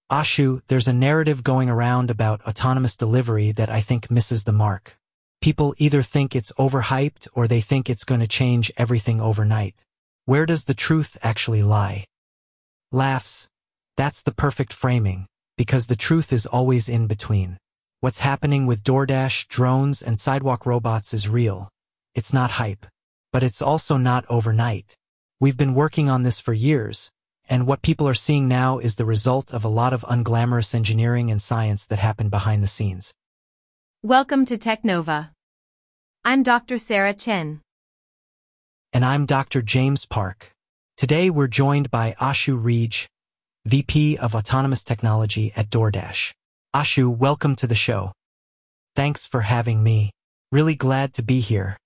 Ashu, there's a narrative going around about autonomous delivery that I think misses the mark. People either think it's overhyped or they think it's going to change everything overnight. Where does the truth actually lie? Laughs. That's the perfect framing, because the truth is always in between. What's happening with DoorDash, drones, and sidewalk robots is real. It's not hype. But it's also not overnight. We've been working on this for years, and what people are seeing now is the result of a lot of unglamorous engineering and science that happened behind the scenes. Welcome to Technova. I'm Dr. Sarah Chen. And I'm Dr. James Park. Today we're joined by Ashu Rej, VP of Autonomous Technology at DoorDash. Ashu, welcome to the show. Thanks for having me. Really glad to be here.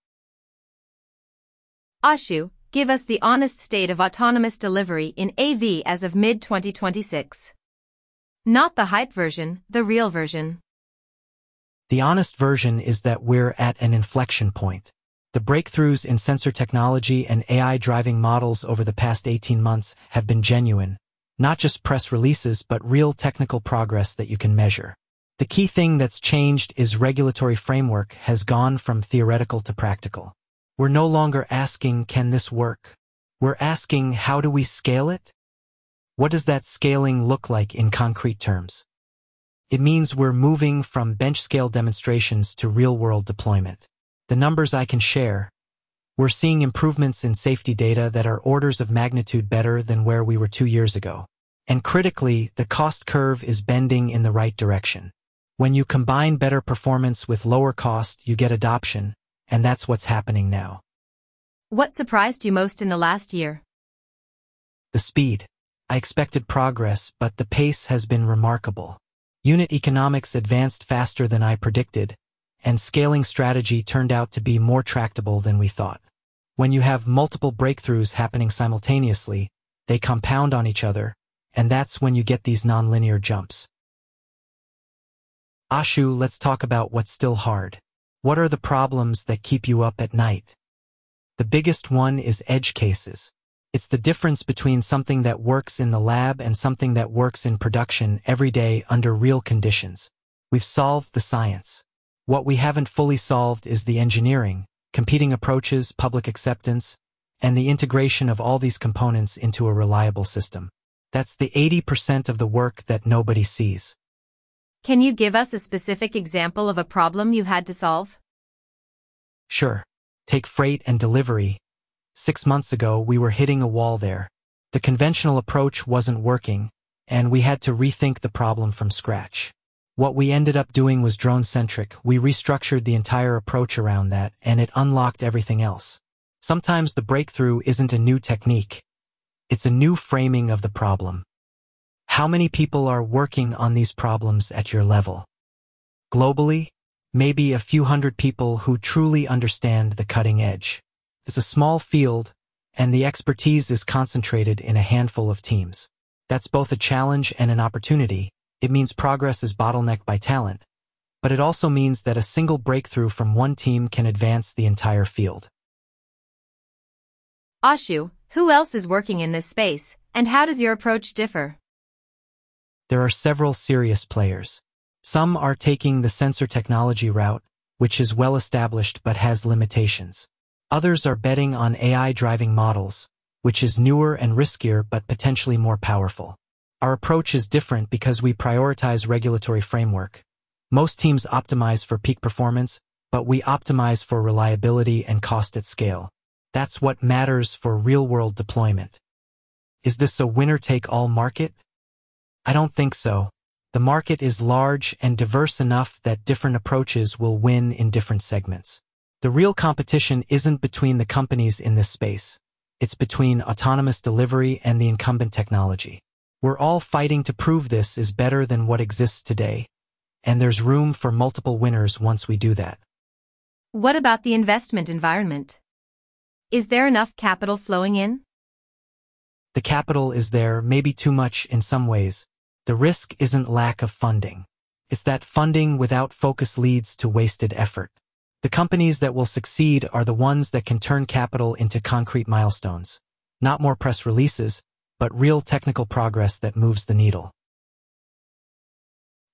Ashu, give us the honest state of autonomous delivery in AV as of mid-2026. Not the hype version, the real version. The honest version is that we're at an inflection point. The breakthroughs in sensor technology and AI driving models over the past 18 months have been genuine, not just press releases but real technical progress that you can measure. The key thing that's changed is regulatory framework has gone from theoretical to practical. We're no longer asking, can this work? We're asking, how do we scale it? What does that scaling look like in concrete terms? It means we're moving from bench-scale demonstrations to real-world deployment. The numbers I can share: we're seeing improvements in safety data that are orders of magnitude better than where we were 2 years ago. And critically, the cost curve is bending in the right direction. When you combine better performance with lower cost, you get adoption, and that's what's happening now. What surprised you most in the last year? The speed. I expected progress, but the pace has been remarkable. Unit economics advanced faster than I predicted, and scaling strategy turned out to be more tractable than we thought. When you have multiple breakthroughs happening simultaneously, they compound on each other, and that's when you get these nonlinear jumps. Ashu, let's talk about what's still hard. What are the problems that keep you up at night? The biggest one is edge cases. It's the difference between something that works in the lab and something that works in production every day under real conditions. We've solved the science. What we haven't fully solved is the engineering, competing approaches, public acceptance, and the integration of all these components into a reliable system. That's the 80% of the work that nobody sees. Can you give us a specific example of a problem you had to solve? Sure. Take freight and delivery. 6 months ago, we were hitting a wall there. The conventional approach wasn't working, and we had to rethink the problem from scratch. What we ended up doing was drone-centric. We restructured the entire approach around that, and it unlocked everything else. Sometimes the breakthrough isn't a new technique. It's a new framing of the problem. How many people are working on these problems at your level? Globally, maybe a few hundred people who truly understand the cutting edge. It's a small field, and the expertise is concentrated in a handful of teams. That's both a challenge and an opportunity. It means progress is bottlenecked by talent, but it also means that a single breakthrough from one team can advance the entire field. Ashu, who else is working in this space, and how does your approach differ? There are several serious players. Some are taking the sensor technology route, which is well established but has limitations. Others are betting on AI driving models, which is newer and riskier but potentially more powerful. Our approach is different because we prioritize regulatory framework. Most teams optimize for peak performance, but we optimize for reliability and cost at scale. That's what matters for real-world deployment. Is this a winner-take-all market? I don't think so. The market is large and diverse enough that different approaches will win in different segments. The real competition isn't between the companies in this space. It's between autonomous delivery and the incumbent technology. We're all fighting to prove this is better than what exists today, and there's room for multiple winners once we do that. What about the investment environment? Is there enough capital flowing in? The capital is there, maybe too much in some ways. The risk isn't lack of funding. It's that funding without focus leads to wasted effort. The companies that will succeed are the ones that can turn capital into concrete milestones. Not more press releases, but real technical progress that moves the needle.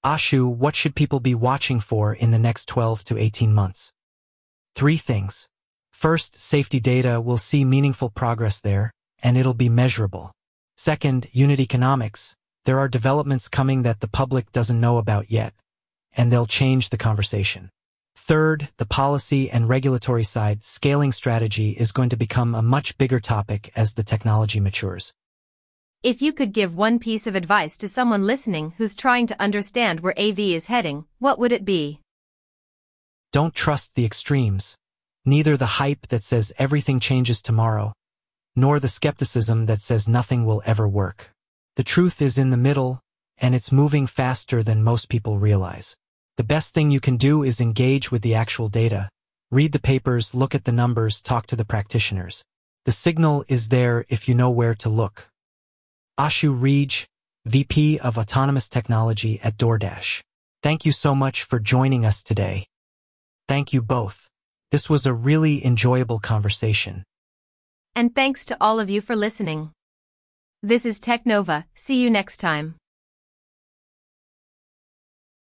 Ashu, what should people be watching for in the next 12 to 18 months? 3 things. First, safety data will see meaningful progress there, and it'll be measurable. Second, unit economics. There are developments coming that the public doesn't know about yet, and they'll change the conversation. Third, the policy and regulatory side. Scaling strategy is going to become a much bigger topic as the technology matures. If you could give one piece of advice to someone listening who's trying to understand where AV is heading, what would it be? Don't trust the extremes. Neither the hype that says everything changes tomorrow, nor the skepticism that says nothing will ever work. The truth is in the middle, and it's moving faster than most people realize. The best thing you can do is engage with the actual data. Read the papers, look at the numbers, talk to the practitioners. The signal is there if you know where to look. Ashu Rej, VP of Autonomous Technology at DoorDash. Thank you so much for joining us today. Thank you both. This was a really enjoyable conversation. And thanks to all of you for listening. This is Technova. See you next time.